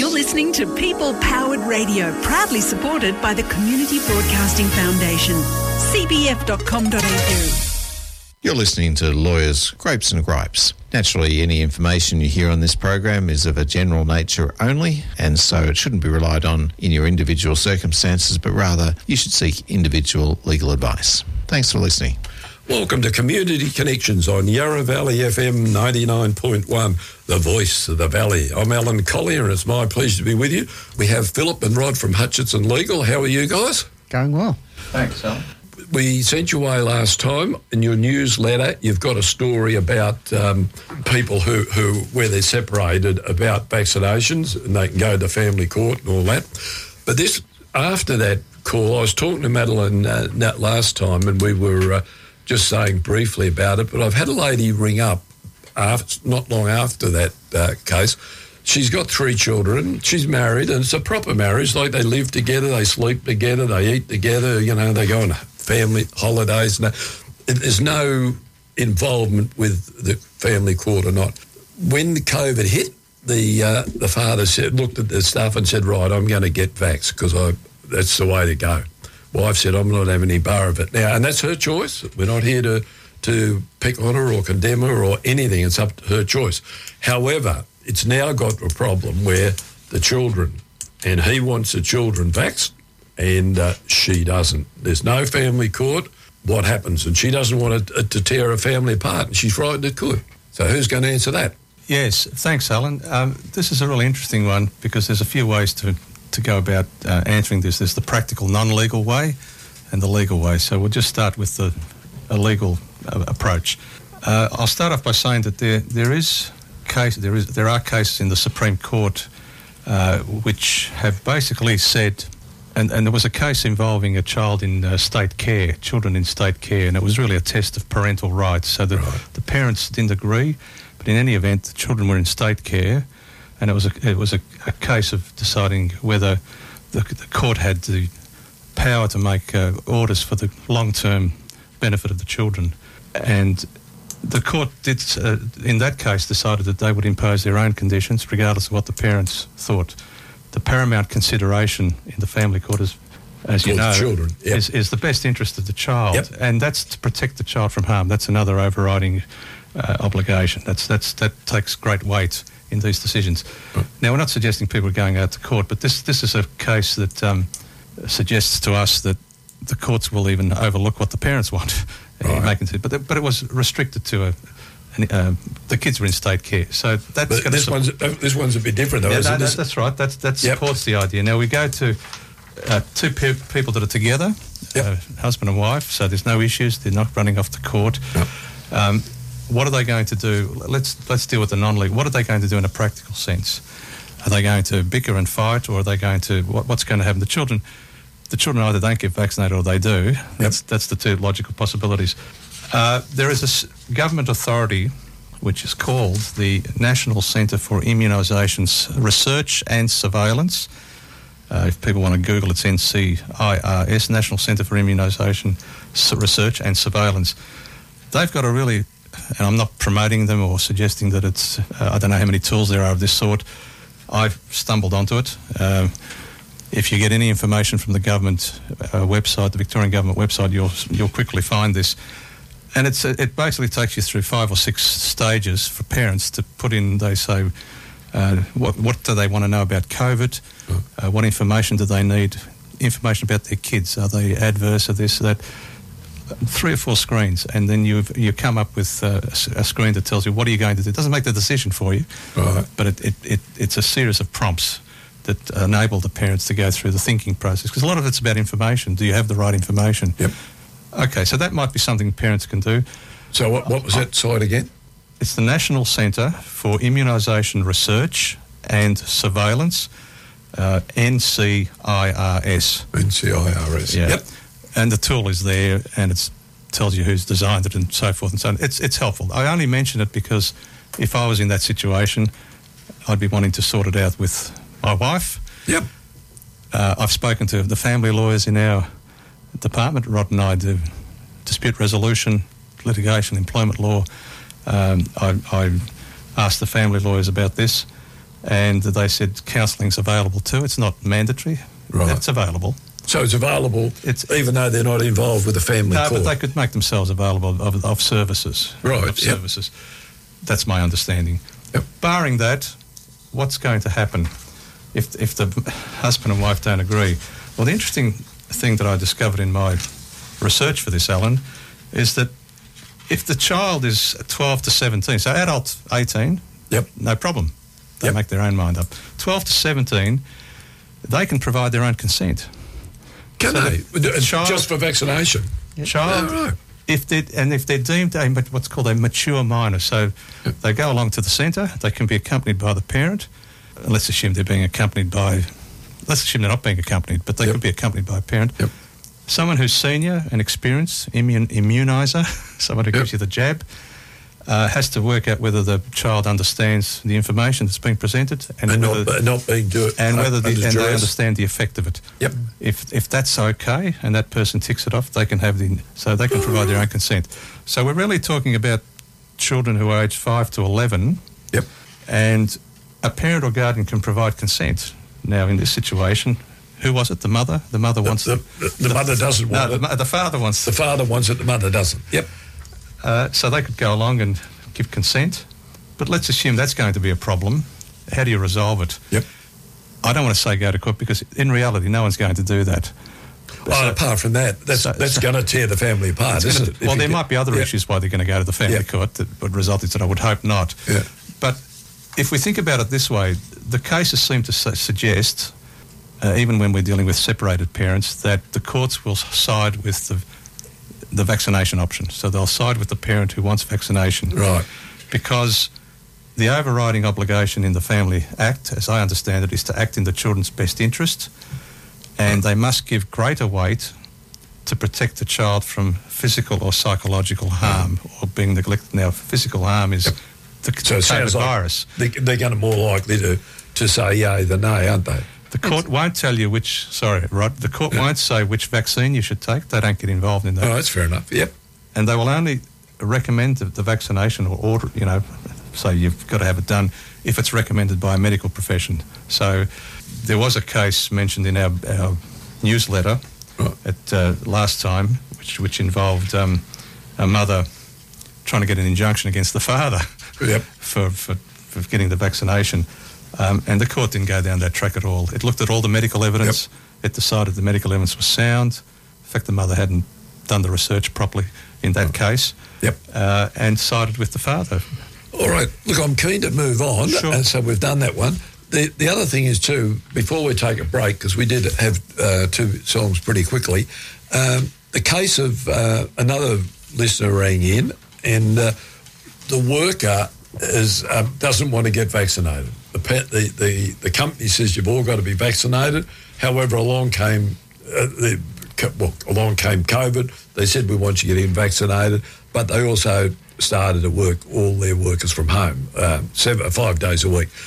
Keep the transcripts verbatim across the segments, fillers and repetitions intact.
You're listening to People Powered Radio, proudly supported by the Community Broadcasting Foundation. c b f dot com dot a u. You're listening to Lawyers, Grapes and Gripes. Naturally, any information you hear on this program is of a general nature only, and so it shouldn't be relied on in your individual circumstances, but rather you should seek individual legal advice. Thanks for listening. Welcome to Community Connections on Yarra Valley F M ninety-nine point one, the voice of the valley. I'm Alan Collier and it's my pleasure to be with you. We have Philip and Rod from Hutchinson Legal. How are you guys? Going well. Thanks, Alan. We sent you away last time. In your newsletter, you've got a story about um, people who, who, where they're separated about vaccinations and they can go to family court and all that. But this, after that call, I was talking to Madeline uh, Nat last time and we were uh, just saying briefly about it, but I've had a lady ring up after, not long after that uh, case. She's got three children. She's married, and it's a proper marriage. Like they live together, they sleep together, they eat together. You know, they go on family holidays. And there's no involvement with the family court or not. When the COVID hit, the uh, the father said, looked at the stuff and said, "Right, I'm going to get vaxxed because I that's the way to go." Wife said, "I'm not having any bar of it now," and that's her choice. We're not here to to pick on her or condemn her or anything. It's up to her choice. However, it's now got a problem where the children, and he wants the children vaxxed, and uh, she doesn't. There's no family court. What happens? And she doesn't want it to tear her family apart, and she's frightened it could. So who's going to answer that? Yes, thanks, Alan. Um, this is a really interesting one because there's a few ways to to go about uh, answering this. There's the practical non-legal way and the legal way. So we'll just start with the a legal uh, approach. Uh, I'll start off by saying that there there is case there is there are cases in the Supreme Court uh, which have basically said, and, and there was a case involving a child in uh, state care, children in state care, and it was really a test of parental rights. So the, right. the parents didn't agree, but in any event, the children were in state care. And it was a, it was a, a case of deciding whether the, the court had the power to make uh, orders for the long-term benefit of the children. And the court did, uh, in that case, decided that they would impose their own conditions, regardless of what the parents thought. The paramount consideration in the family court is, as you know, children. Yep. is, is the best interest of the child. Yep. And that's to protect the child from harm. That's another overriding uh, obligation. That's that's that takes great weight in these decisions. Right. Now, we're not suggesting people are going out to court, but this this is a case that um, suggests to us that the courts will even overlook what the parents want. Right. Making it, but the, but it was restricted to a, an, uh, the kids were in state care. So that's but this one's uh, this one's a bit different, though. Yeah, isn't no, this? That's right. That's that yep. supports the idea. Now we go to uh, two pe- people that are together, yep. uh, husband and wife. So there's no issues. They're not running off to court. Yep. Um, What are they going to do? Let's let's deal with the non-legal. What are they going to do in a practical sense? Are they going to bicker and fight, or are they going to what, what's going to happen? The children, the children either don't get vaccinated or they do. That's yep. that's the two logical possibilities. Uh, there is a s- government authority which is called the National Centre for Immunisations Research and Surveillance. Uh, if people want to Google, it's N C I R S, National Centre for Immunisation Research and Surveillance. They've got a really and I'm not promoting them or suggesting that it's, uh, I don't know how many tools there are of this sort. I've stumbled onto it. Um, if you get any information from the government uh, website, the Victorian government website, you'll you'll quickly find this. And it's it basically takes you through five or six stages for parents to put in. They say, uh, what, what do they want to know about COVID? Uh, what information do they need? Information about their kids. Are they adverse of this, that? Three or four screens, and then you you come up with uh, a screen that tells you what are you going to do. It doesn't make the decision for you, right. but it, it, it it's a series of prompts that enable the parents to go through the thinking process, because a lot of it's about information. Do you have the right information? Yep. Okay, so that might be something parents can do. So what, what was that site again? It's the National Centre for Immunisation Research and Surveillance, uh, N C I R S. N C I R S, yeah. Yep. And the tool is there, and it tells you who's designed it and so forth and so on. It's it's helpful. I only mention it because if I was in that situation, I'd be wanting to sort it out with my wife. Yep. Uh, I've spoken to the family lawyers in our department. Rod and I do dispute resolution, litigation, employment law. Um, I, I asked the family lawyers about this, And they said counselling's available too. It's not mandatory. Right. It's available. So it's available It's- even though they're not involved with the family No, court? but they could make themselves available of, of services. Right, Of yep. services. That's my understanding. Yep. Barring that, what's going to happen if if the husband and wife don't agree? Well, the interesting thing that I discovered in my research for this, Alan, is that if the child is twelve to seventeen, so adult eighteen, Yep. no problem. They Yep. make their own mind up. twelve to seventeen, they can provide their own consent. Can So they? the- the child- Just for vaccination? Child, Oh, right. if they and if they're deemed a ma- what's called a mature minor, so they go along to the centre. They can be accompanied by the parent. Uh, Let's assume they're being accompanied by. Let's assume they're not being accompanied, but they Yep. could be accompanied by a parent. Yep. Someone who's senior and experienced, immune, immuniser, someone who Yep. gives you the jab, uh, has to work out whether the child understands the information that's being presented and, And whether, not, not being do it and whether the, under and they duress? understand the effect of it. Yep. If if that's okay and that person ticks it off, they can have the so they can provide their own consent. So we're really talking about children who are aged five to eleven, Yep. and a parent or guardian can provide consent. Now, in this situation, who was it? The mother. The mother wants The, the, the mother doesn't No, want the, it. mo- the father wants. The father wants it, the mother doesn't. Yep. Uh, so they could go along and give consent, but let's assume that's going to be a problem. How do you resolve it? Yep. I don't want to say go to court because in reality, no one's going to do that. Oh, So- apart from that, that's so- that's so- going to tear the family apart, It's isn't gonna- it? If Well, you there get- might be other yeah. issues why they're going to go to the family Yeah. court that would result in that. I would hope not. Yeah. But if we think about it this way, the cases seem to su- suggest, uh, even when we're dealing with separated parents, that the courts will side with the the vaccination option. So they'll side with the parent who wants vaccination. Right. Because the overriding obligation in the Family Act, as I understand it, is to act in the children's best interest, and they must give greater weight to protect the child from physical or psychological harm or being neglected. Now, physical harm is the So it COVID sounds like virus. they, they're going to more likely to, to say yay than nay, aren't they? The court won't tell you which, sorry, Rod, the court Yeah. won't say which vaccine you should take. They don't get involved in that. Oh, that's fair enough. Yep. And they will only recommend the, the vaccination or order, you know, say you've got to have it done if it's recommended by a medical profession. So there was a case mentioned in our, our newsletter Right. at uh, last time, which which involved um, a mother trying to get an injunction against the father Yep. for, for, for getting the vaccination. Um, and the court didn't go down that track at all. It looked at all the medical evidence. It decided the medical evidence was sound. In fact, the mother hadn't done the research properly in that case. Yep. Uh, and sided with the father. All right. Look, I'm keen to move on. Sure. And so we've done that one. The the other thing is, too, before we take a break, because we did have uh, two songs pretty quickly, um, the case of uh, another listener rang in and uh, the worker is um, doesn't want to get vaccinated. The, pet, the, the, the company says you've all got to be vaccinated. However, along came, uh, the, well, along came COVID. They said, we want you to get in vaccinated, but they also started to work all their workers from home, uh, seven, five days a week.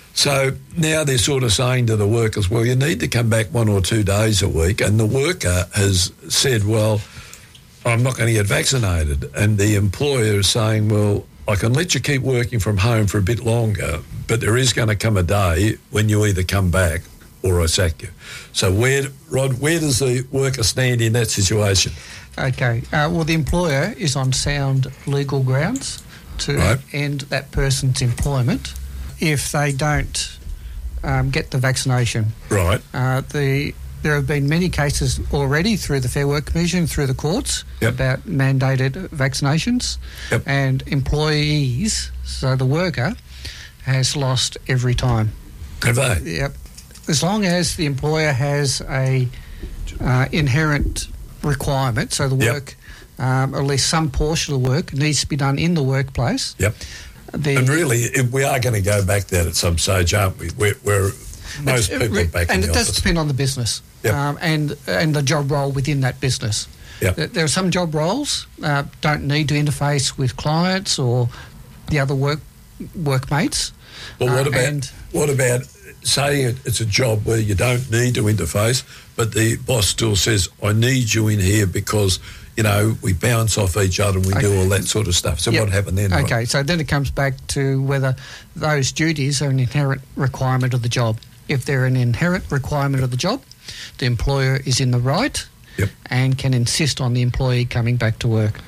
So now they're sort of saying to the workers, well, you need to come back one or two days a week. And the worker has said, well, I'm not going to get vaccinated. And the employer is saying, well, I can let you keep working from home for a bit longer, but there is going to come a day when you either come back or I sack you. So where, Rod, where does the worker stand in that situation? Okay. Uh, well, the employer is on sound legal grounds to Right. end that person's employment if they don't um, get the vaccination. Right. Uh, the there have been many cases already through the Fair Work Commission, through the courts, Yep. about mandated vaccinations, Yep. and employees, so the worker, has lost every time. Have they? Yep. As long as the employer has a uh, inherent requirement, so the Yep. work, um, or at least some portion of the work, needs to be done in the workplace. Yep. The, And really, if we are going to go back there at some stage, aren't we? We're, we're most It- people it- are back and in it the does office. depend on the business, Yep. um, and and the job role within that business. Yep. There- There are some job roles uh, don't need to interface with clients or the other work workmates. Well, what uh, about and what about say it, it's a job where you don't need to interface, but the boss still says, I need you in here because, you know, we bounce off each other and we Okay. do all that sort of stuff. So Yep. what happened then? Okay, Rod? so then it comes back to whether those duties are an inherent requirement of the job. If they're an inherent requirement of the job, the employer is in the right Yep. and can insist on the employee coming back to work.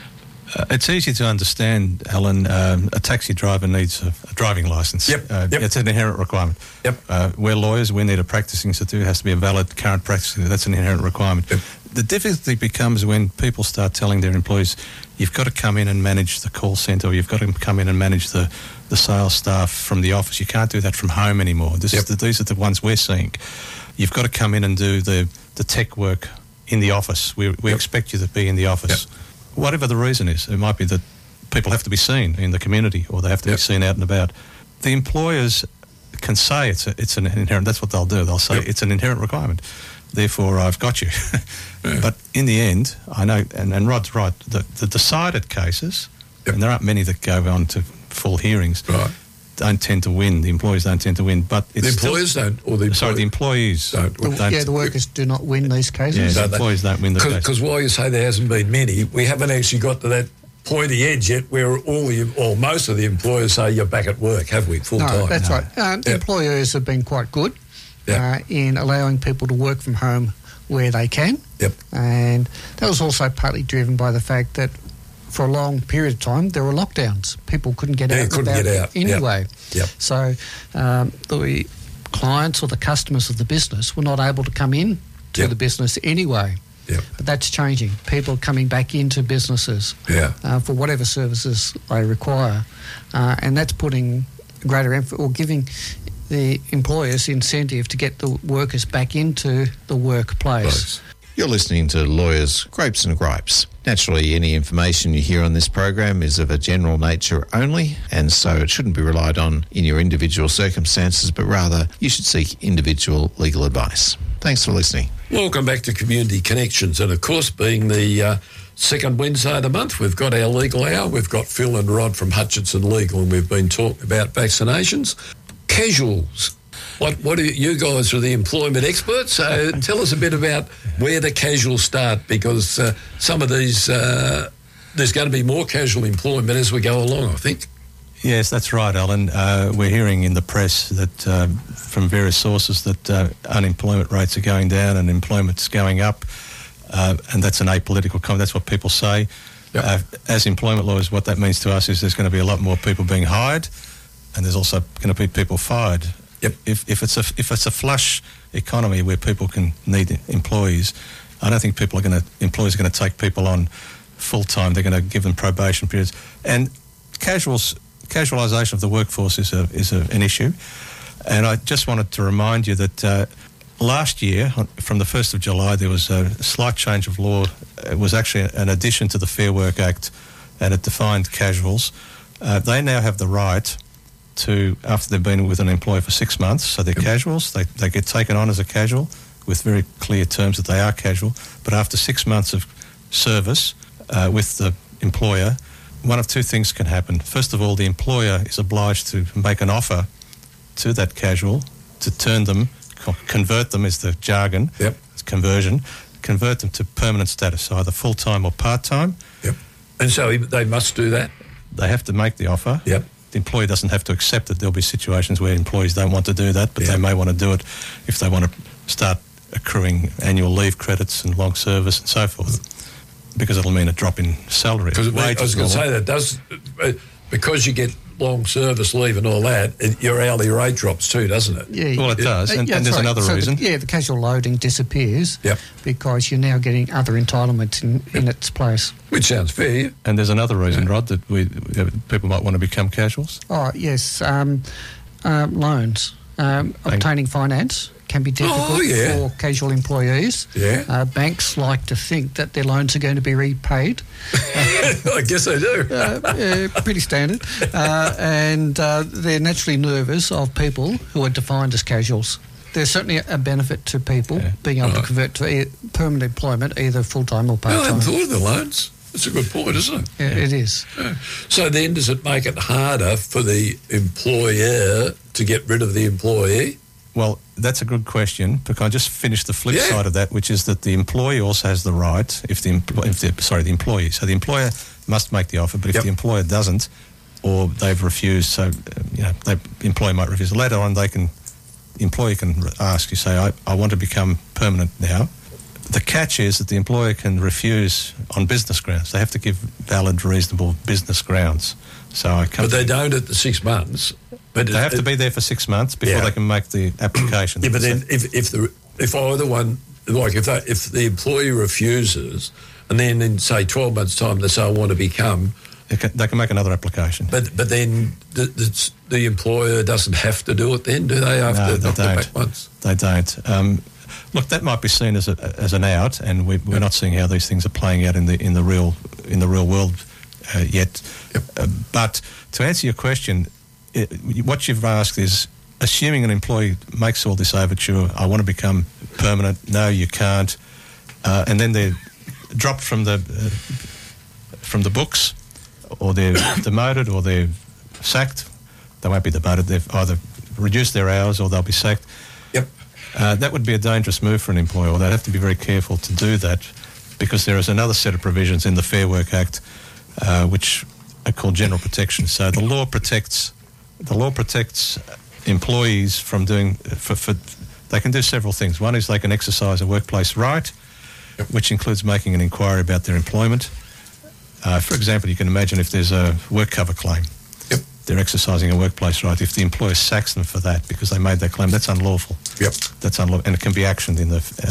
Uh, it's easy to understand, Alan. Um, a taxi driver needs a, a driving licence. Yep, Uh, yep. It's an inherent requirement. Yep. Uh, we're lawyers. We need a practising certificate. It has to be a valid current practicing. That's an inherent requirement. Yep. The difficulty becomes when people start telling their employees, you've got to come in and manage the call centre, or you've got to come in and manage the, the sales staff from the office. You can't do that from home anymore. This Yep. is the, these are the ones we're seeing. You've got to come in and do the, the tech work in the office. We, we Yep. expect you to be in the office. Whatever the reason is, it might be that people have to be seen in the community, or they have to Yep. be seen out and about. The employers can say it's a, it's an inherent. That's what they'll do. They'll say Yep. it's an inherent requirement. Therefore, I've got you. Yeah. But in the end, I know, and, and Rod's right. The, the decided cases, Yep. and there aren't many that go on to full hearings, Right. don't tend to win. The employees don't tend to win. But The it's still- employers don't, or the sorry, the employees don't. The, don't. yeah, the workers do not win these yeah, cases. the So they- employees don't win the case. Because while you say there hasn't been many, we haven't actually got to that pointy edge yet where all the, or most of the employers say you're back at work, have we, full No, time? that's No. right. Um, Yep. Employers have been quite good Yep. uh, in allowing people to work from home where they can. Yep. And that was also partly driven by the fact that for a long period of time there were lockdowns. People couldn't get Yeah, out couldn't and about get out. Yep. anyway. Yep. So um, the clients or the customers of the business were not able to come in to Yep. the business anyway. Yep. But that's changing. People are coming back into businesses Yeah. uh, for whatever services they require. Uh, and that's putting greater emphasis or giving the employers incentive to get the workers back into the workplace. Close. You're listening to Lawyers, Grapes and Gripes. Naturally, any information you hear on this program is of a general nature only, and so it shouldn't be relied on in your individual circumstances, but rather you should seek individual legal advice. Thanks for listening. Welcome back to Community Connections, and of course, being the uh, second Wednesday of the month, we've got our legal hour. We've got Phil and Rod from Hutchinson Legal, and we've been talking about vaccinations. Casuals. What what are you guys are the employment experts? So tell us a bit about where the casuals start, because uh, some of these uh, there's going to be more casual employment as we go along, I think. Yes, that's right, Alan. Uh, we're hearing in the press that uh, from various sources that uh, unemployment rates are going down and employment's going up, uh, and that's an apolitical comment. That's what people say. Yep. Uh, as employment lawyers, what that means to us is there's going to be a lot more people being hired, and there's also going to be people fired. Yep. If, if it's a if it's a flush economy where people can need employees, I don't think people are going to employers are going to take people on full time. They're going to give them probation periods, and casuals. Casualisation of the workforce is a, is a, an issue, and I just wanted to remind you that uh, last year, from the first of July, there was a slight change of law. It was actually an addition to the Fair Work Act, and it defined casuals. Uh, they now have the right to, after they've been with an employer for six months, so they're casuals, they, they get taken on as a casual with very clear terms that they are casual, but after six months of service uh, with the employer, one of two things can happen. First of all, the employer is obliged to make an offer to that casual to turn them, co- convert them is the jargon, Yep. it's conversion, convert them to permanent status, either full-time or part-time. Yep. And so they must do that. They have to make the offer. Yep. The employee doesn't have to accept it. There'll be situations where employees don't want to do that, but Yeah. they may want to do it if they want to start accruing annual leave credits and long service and so forth, because it'll mean a drop in salary. Because I wages was going and to all say that does, uh, because you get long service leave and all that, it, your hourly rate drops too, doesn't it? Yeah, Well, it does, and, yeah, and there's that's right. another So the- reason. yeah, the casual loading disappears Yep. because you're now getting other entitlements in, in its place. Which sounds fair. And there's another reason, Rod, that we uh, people might want to become casuals. Oh, yes, um, um, loans. Um, obtaining finance can be difficult Oh, yeah. for casual employees. Yeah. Uh, banks like to think that their loans are going to be repaid. I guess they do. uh, uh, pretty standard. Uh, and uh, they're naturally nervous of people who are defined as casuals. There's certainly a benefit to people Yeah. being able Right. to convert to e- permanent employment, either full-time or Well, I part-time. hadn't thought of the loans. That's a good point, isn't it? Yeah, it is. So then does it make it harder for the employer to get rid of the employee? Well, that's a good question, because I just finished the flip Yeah. side of that, which is that the employee also has the right, if the, empl- if the sorry, the employee. So the employer must make the offer, but if Yep. the employer doesn't, or they've refused, so uh, you know, they, the employer might refuse. Later on, they can, the employer can ask you, say, I, I want to become permanent now. The catch is that the employer can refuse on business grounds. They have to give valid, reasonable business grounds. So I can't. But they don't at the six months. But They have to be there for six months before Yeah. they can make the application. Yeah, but then if if the if either one, like if they, if the employee refuses, and then in say twelve months' time they say I want to become, They can, they can make another application. but but then the, the, the employer doesn't have to do it. Then do they? After No, they after don't. back once? They don't. Um, look, that might be seen as a, as an out, and we, we're not seeing how these things are playing out in the in the real in the real world uh, yet. Yep. Uh, but to answer your question, it, what you've asked is, assuming an employee makes all this overture, I want to become permanent. No, you can't, uh, and then they're dropped from the uh, from the books, or they're demoted, or they're sacked. They won't be demoted. They've either reduced their hours, or they'll be sacked. Yep. Uh, that would be a dangerous move for an employer. They'd have to be very careful to do that, because there is another set of provisions in the Fair Work Act, uh, which are called general protection. So the law protects the law protects employees from doing. For, for they can do several things. One is they can exercise a workplace right, Yep. which includes making an inquiry about their employment. Uh, for example, you can imagine if there's a work cover claim. Yep. They're exercising a workplace right. If the employer sacks them for that because they made that claim, that's unlawful. Yep. That's unlawful, and it can be actioned in the uh,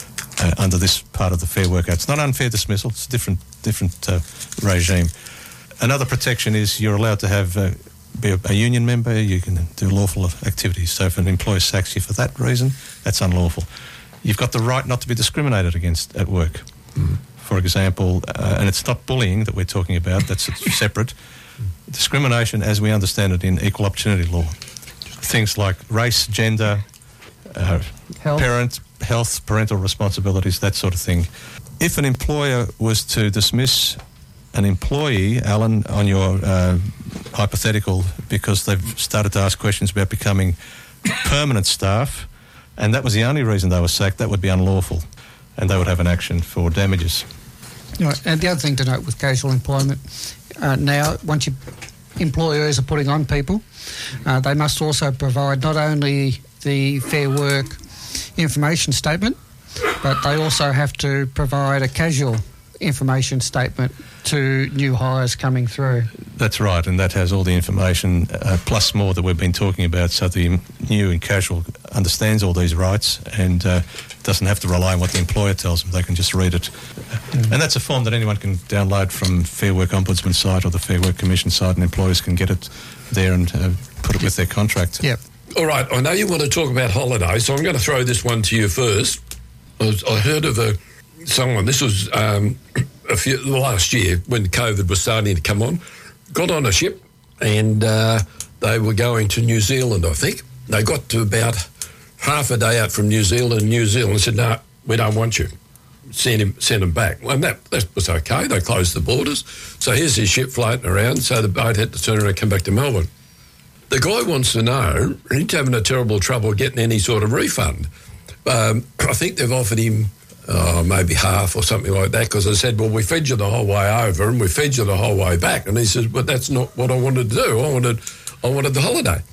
uh, under this part of the Fair Work Act. It's not unfair dismissal. It's a different different uh, regime. Another protection is you're allowed to have uh, be a, a union member. You can do lawful activities. So if an employer sacks you for that reason, that's unlawful. You've got the right not to be discriminated against at work. Mm. For example, uh, and it's not bullying that we're talking about. That's separate. Discrimination, as we understand it in equal opportunity law, things like race, gender, uh, Health. parent, health, parental responsibilities, that sort of thing. If an employer was to dismiss an employee, Alan, on your uh, hypothetical, because they've started to ask questions about becoming permanent staff, and that was the only reason they were sacked, that would be unlawful, and they would have an action for damages. Right. And the other thing to note with casual employment, uh, now, once you, employers are putting on people, uh, they must also provide not only the Fair Work information statement, but they also have to provide a casual information statement to new hires coming through. That's right, and that has all the information, uh, plus more that we've been talking about, so the new and casual understands all these rights and uh, doesn't have to rely on what the employer tells them. They can just read it. Mm. And that's a form that anyone can download from Fair Work Ombudsman site or the Fair Work Commission site, and employers can get it there and uh, put it with their contract. Yep. All right, I know you want to talk about holidays, so I'm going to throw this one to you first. I, was, I heard of a someone, this was um, a few, last year when COVID was starting to come on, got on a ship and uh, they were going to New Zealand, I think. They got to about half a day out from New Zealand, and New Zealand said, no, we don't want you. Send him, send him back. Well, and that, that was okay. They closed the borders. So here's his ship floating around, so the boat had to turn around and come back to Melbourne. The guy wants to know, he's having a terrible trouble getting any sort of refund. Um, I think they've offered him uh, maybe half or something like that, because I said, well, we fed you the whole way over and we fed you the whole way back. And he says, but that's not what I wanted to do. I wanted, I wanted the holiday.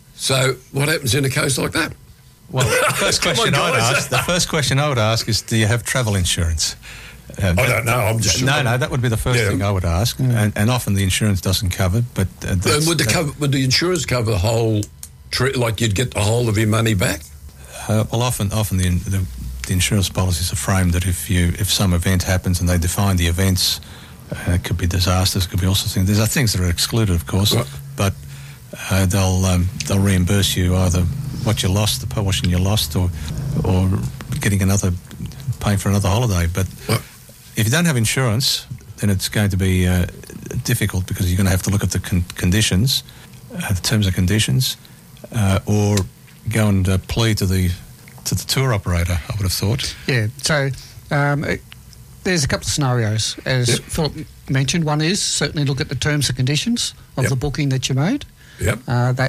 So what happens in a case like that? Well, the first question on, I would guys. ask, the first question I would ask is, do you have travel insurance? Uh, I don't know. I'm just no, no. That would be the first Yeah. thing I would ask, and, and often the insurance doesn't cover. But uh, that's, And would the that- cover, would the insurers cover the whole, tri- like you'd get the whole of your money back? Uh, well, often, often the, the the insurance policies are framed that if you if some event happens, and they define the events, uh, it could be disasters, it could be all sorts of things. There's things that are excluded, of course, Right. but uh, they'll um, they'll reimburse you either what you lost, the portion you lost, or or getting another, paying for another holiday. But Right. if you don't have insurance, then it's going to be uh, difficult, because you're going to have to look at the con- conditions, uh, the terms and conditions, uh, or go and uh, plead to the to the tour operator, I would have thought. Yeah, so um, it, there's a couple of scenarios, as Yep. Philip mentioned. One is certainly look at the terms and conditions of Yep. the booking that you made. Yep. Uh, that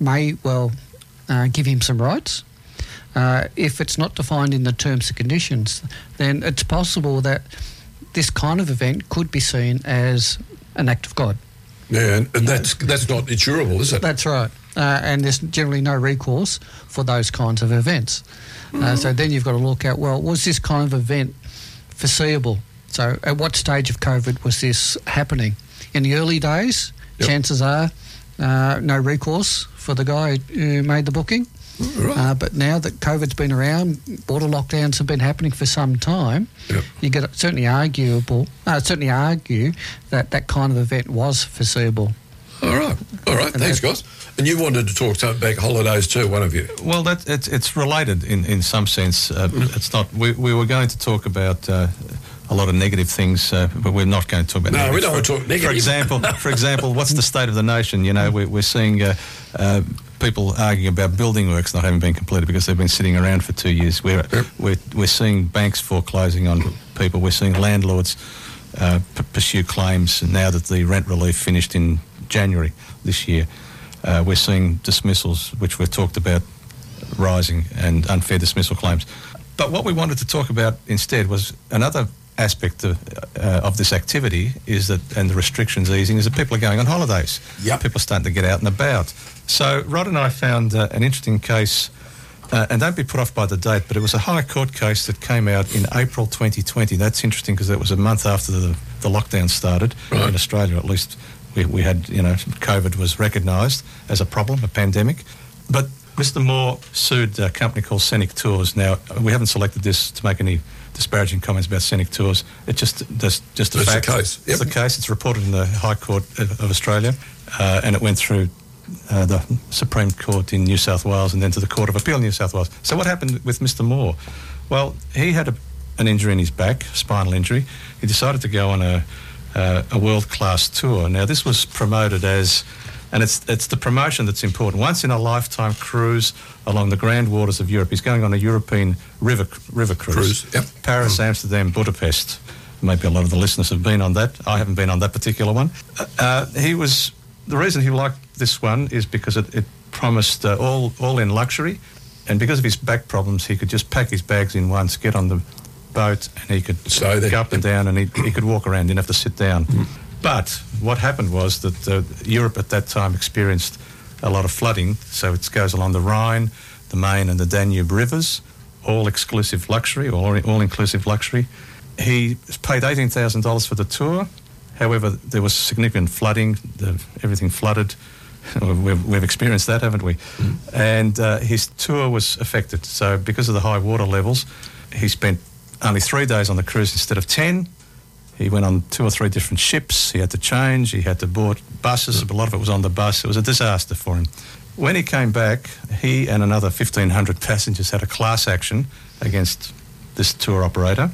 may well uh, give him some rights. Uh, if it's not defined in the terms and conditions, then it's possible that this kind of event could be seen as an act of God. Yeah, and, and that's that's not insurable, is it? That's right. Uh, and there's generally no recourse for those kinds of events. Uh, so then you've got to look at, well, was this kind of event foreseeable? So at what stage of COVID was this happening? In the early days, yep. chances are uh, no recourse for the guy who made the booking. Right. Uh, but now that COVID's been around, border lockdowns have been happening for some time, yep. you get certainly arguable, uh, certainly argue that that kind of event was foreseeable. All right, all right. And Thanks, guys. And you wanted to talk something about holidays too, one of you. Well, that it's it's related in, in some sense. Uh, mm. It's not. We we were going to talk about uh, a lot of negative things, uh, but we're not going to talk about. No, negative. we don't want to talk negative. For example, for example, what's the state of the nation? You know, we're we're seeing. Uh, uh, people arguing about building works not having been completed because they've been sitting around for two years. We're, yep. we're, we're seeing banks foreclosing on people. We're seeing landlords uh, p- pursue claims now that the rent relief finished in January this year. Uh, we're seeing dismissals, which we've talked about, rising, and unfair dismissal claims. But what we wanted to talk about instead was another aspect of, uh, of this activity is that, and the restrictions easing, is that people are going on holidays. Yep. People are starting to get out and about. So Rod and I found uh, an interesting case, uh, and don't be put off by the date, but it was a High Court case that came out in April twenty twenty. That's interesting because that was a month after the, the lockdown started, right. in Australia at least. We, we had, you know, COVID was recognised as a problem, a pandemic. But Mister Moore sued a company called Scenic Tours. Now, we haven't selected this to make any disparaging comments about Scenic Tours. It's just that's just a it's fact. The case. Yep. It's the case. It's reported in the High Court of Australia, uh, and it went through uh, the Supreme Court in New South Wales and then to the Court of Appeal in New South Wales. So what happened with Mister Moore? Well, he had a, an injury in his back, spinal injury. He decided to go on a, uh, a world-class tour. Now, this was promoted as... And it's it's the promotion that's important. Once in a lifetime cruise along the grand waters of Europe. He's going on a European river river cruise. Cruise, yep. Paris, mm. Amsterdam, Budapest. Maybe a lot of the listeners have been on that. I haven't been on that particular one. Uh, he was the reason he liked this one is because it, it promised uh, all all in luxury, and because of his back problems, he could just pack his bags in once, get on the boat, and he could so go up and down, and he he could walk around. Didn't have to sit down. Mm. But what happened was that uh, Europe at that time experienced a lot of flooding, so it goes along the Rhine, the Main and the Danube rivers, all exclusive luxury, or all-inclusive luxury. He paid eighteen thousand dollars for the tour. However, there was significant flooding, the, everything flooded. We've, we've experienced that, haven't we? Mm. And uh, his tour was affected. So because of the high water levels, he spent only three days on the cruise instead of ten. He went on two or three different ships. He had to change. He had to board buses. A lot of it was on the bus. It was a disaster for him. When he came back, he and another fifteen hundred passengers had a class action against this tour operator,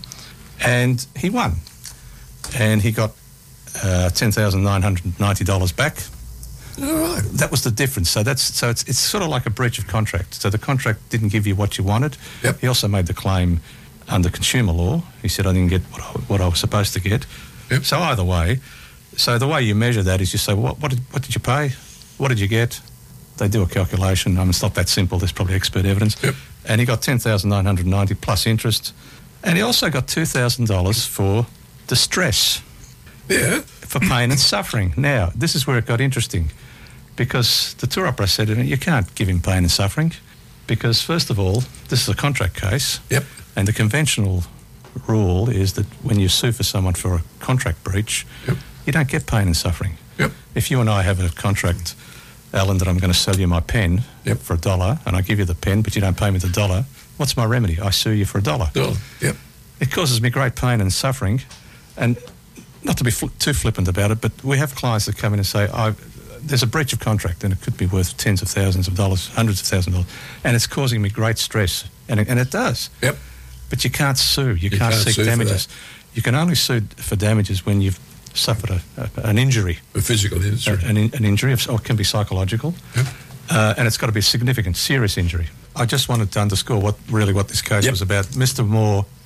and he won. And he got uh, ten thousand nine hundred ninety dollars back. All right. That was the difference. So that's so it's it's sort of like a breach of contract. So the contract didn't give you what you wanted. Yep. He also made the claim under consumer law. He said, I didn't get what I, what I was supposed to get. Yep. So either way, so the way you measure that is you say, well, what, what, did, what did you pay? What did you get? They do a calculation. I mean, it's not that simple. There's probably expert evidence. Yep. And he got ten thousand nine hundred ninety dollars plus interest. And he also got two thousand dollars for distress. Yeah. For pain and suffering. Now, this is where it got interesting, because the tour operator said to me, you can't give him pain and suffering, because first of all, this is a contract case. Yep. And the conventional rule is that when you sue for someone for a contract breach, yep. you don't get pain and suffering. Yep. If you and I have a contract, Alan, that I'm going to sell you my pen yep. for a dollar, and I give you the pen, but you don't pay me the dollar, what's my remedy? I sue you for a dollar. Dollar. Yep. It causes me great pain and suffering, and not to be fl- too flippant about it, but we have clients that come in and say, I, there's a breach of contract, and it could be worth tens of thousands of dollars, hundreds of thousands of dollars, and it's causing me great stress, and it, and it does. Yep. But you can't sue. You, you can't, can't seek damages. For you can only sue for damages when you've suffered a, a, an injury. A physical injury. A, an, an injury, or it can be psychological. Yep. Uh, and it's got to be a significant, serious injury. I just wanted to underscore what really what this case yep. was about. Mister Moore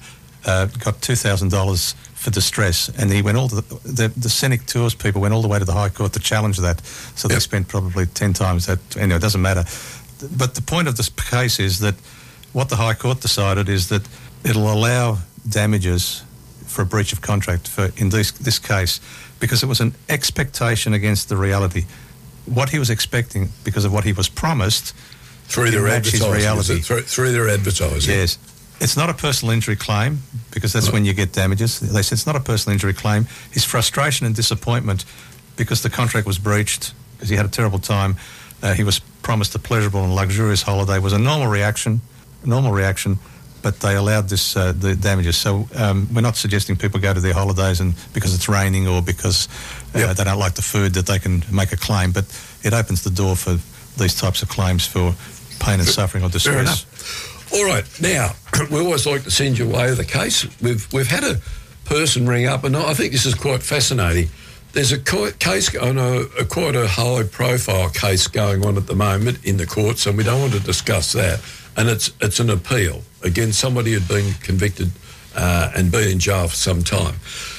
uh, got two thousand dollars for distress, and he went all the, the the Scenic Tours people went all the way to the High Court to challenge that. So they Yep. spent probably ten times that. Anyway, it doesn't matter. But the point of this case is that what the High Court decided is that it'll allow damages for a breach of contract for in this this case because it was an expectation against the reality. What he was expecting because of what he was promised Through their match his advertising. reality. is it? Through, through their advertising. Yes. It's not a personal injury claim because that's when you get damages. They said it's not a personal injury claim. His frustration and disappointment because the contract was breached, because he had a terrible time, uh, he was promised a pleasurable and luxurious holiday, was a normal reaction, a normal reaction, but they allowed this uh, the damages. So um, we're not suggesting people go to their holidays and because it's raining or because uh, Yep. they don't like the food that they can make a claim, but it opens the door for these types of claims for pain and suffering or Fair distress. enough. All right, now, we always like to send you away with a case. We've we've had a person ring up, and I think this is quite fascinating. There's a co- case, on a, a quite a high-profile case going on at the moment in the courts, and we don't want to discuss that. And it's it's an appeal against somebody who'd been convicted uh, and been in jail for some time.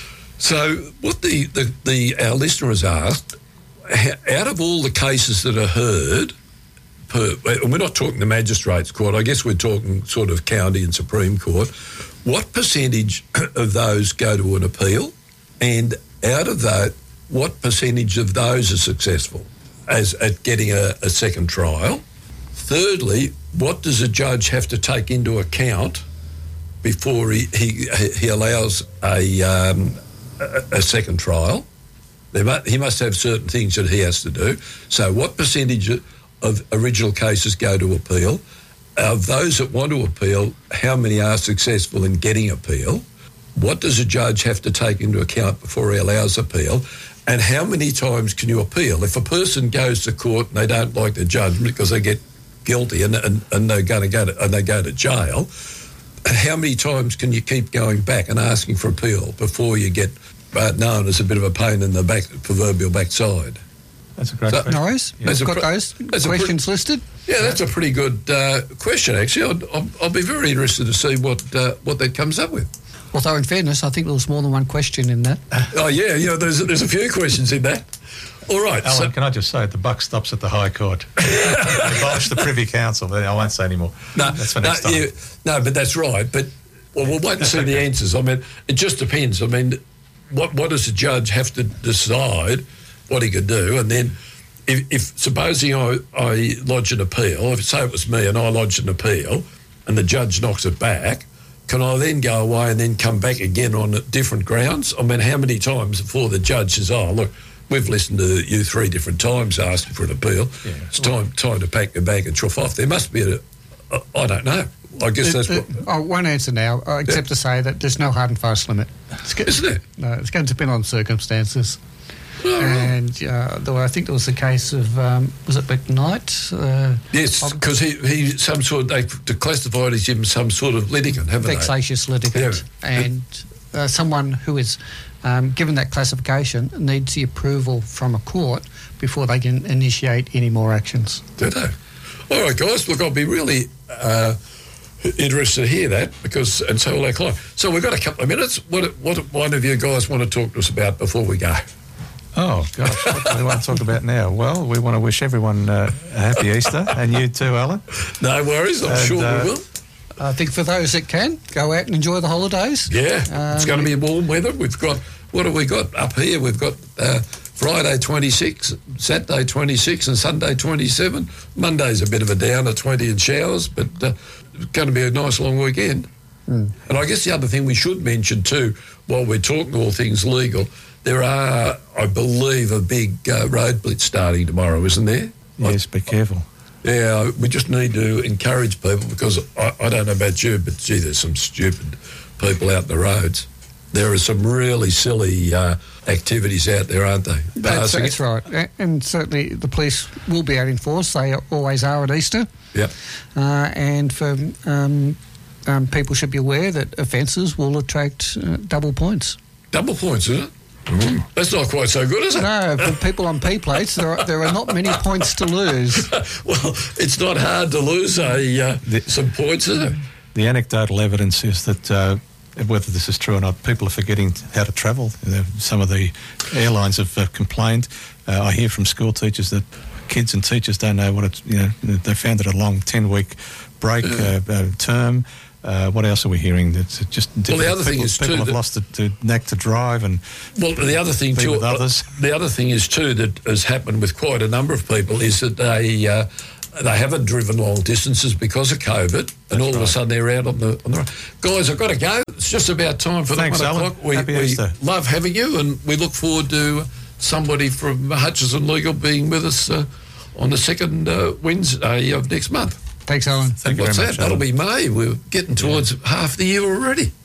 So what the, the, the our listener has asked, out of all the cases that are heard, per, and we're not talking the magistrates' court, I guess we're talking sort of county and Supreme Court, what percentage of those go to an appeal? And out of that, what percentage of those are successful as at getting a, a second trial? Thirdly, what does a judge have to take into account before he, he, he allows a, um, a, a second trial? There mu- he must have certain things that he has to do. So what percentage of original cases go to appeal? Of those that want to appeal, how many are successful in getting appeal? What does a judge have to take into account before he allows appeal? And how many times can you appeal? If a person goes to court and they don't like the judgment because they get guilty and, and, and they're going to go to, and they go to jail, how many times can you keep going back and asking for appeal before you get uh, known as a bit of a pain in the back, proverbial backside? That's a great So- question. Norris, That's a got pre- those that's a questions listed. Yeah, that's a pretty good uh, question, actually. I'd, I'll, I'll be very interested to see what uh, what that comes up with. Although, in fairness, I think there was more than one question in that. Oh, yeah, yeah, there's, there's a few questions in that. All right. Alan, so, can I just say, the buck stops at the High Court. Abolish the Privy Council, but I won't say any more. no, That's for no, next time. you- no, but that's right. But well, we'll wait and see the answers. I mean, it just depends. I mean, what what does the judge have to decide what he could do? And then if, if supposing I, I lodge an appeal, if say it was me and I lodged an appeal and the judge knocks it back, can I then go away and then come back again on different grounds? I mean, how many times before the judge says, oh, look, we've listened to you three different times asking for an appeal. Yeah. It's time time to pack your bag and trough off. There must be a, a I don't know. I guess that's It- what... it- I won't answer now, uh, except to say that there's no hard and fast limit. It's go- Isn't it? No, it's going to depend on circumstances. Oh, right. And uh, though I think there was a case of, um, was it McKnight? Uh, Yes, because he, he some sort they classified as him some sort of litigant, haven't vexatious litigant. Yeah. And uh, someone who is um, given that classification needs the approval from a court before they can initiate any more actions. they? Do they? All right, guys. Look, I'll be really uh, interested to hear that because and so will our client. So we've got a couple of minutes. What what one of you guys want to talk to us about before we go? Oh, gosh, what do we want to talk about now? Well, we want to wish everyone uh, a happy Easter, and you too, Alan. No worries. I'm And, sure uh, we will. I think for those that can, go out and enjoy the holidays. Yeah, it's Um, going to be warm weather. We've got, what have we got up here? We've got uh, Friday twenty-six, Saturday twenty-six and Sunday twenty-seven. Monday's a bit of a downer, twenty and showers, but uh, it's going to be a nice long weekend. Mm. And I guess the other thing we should mention too, while we're talking all things legal, there are, I believe, a big uh, road blitz starting tomorrow, isn't there? Yes, be careful. Yeah, we just need to encourage people because I, I don't know about you, but gee, there's some stupid people out the roads. There are some really silly uh, activities out there, aren't they? That's, Passing that's it. right. A- And certainly the police will be out in force. They always are at Easter. Yep. Uh, and for um, um, people should be aware that offences will attract uh, double points. Double points, is it? Mm. That's not quite so good, is it? No, for people on P plates, there are, there are not many points to lose. Well, it's not hard to lose a uh, The- some points, is it? The anecdotal evidence is that uh, whether this is true or not, people are forgetting how to travel. You know, some of the airlines have uh, complained. Uh, I hear from school teachers that kids and teachers don't know what it's, you know, they found it a long ten-week break uh, uh, term. Uh, what else are we hearing? It's just well, the other people, thing is people too have that, lost the, the knack to drive, and well, the other thing be too, with others. the other thing is too that has happened with quite a number of people is that they uh, they haven't driven long distances because of COVID, and That's all right. of a sudden they're out on the on the road. Guys, I've got to go. It's just about time for Thanks, the one Alan. o'clock. We, Happy we Easter. love having you, and we look forward to somebody from Hutchison Legal being with us uh, on the second uh, Wednesday of next month. Thanks, Alan. Thank you What's very that? much, That'll Alan. be May. We're getting towards half the year already.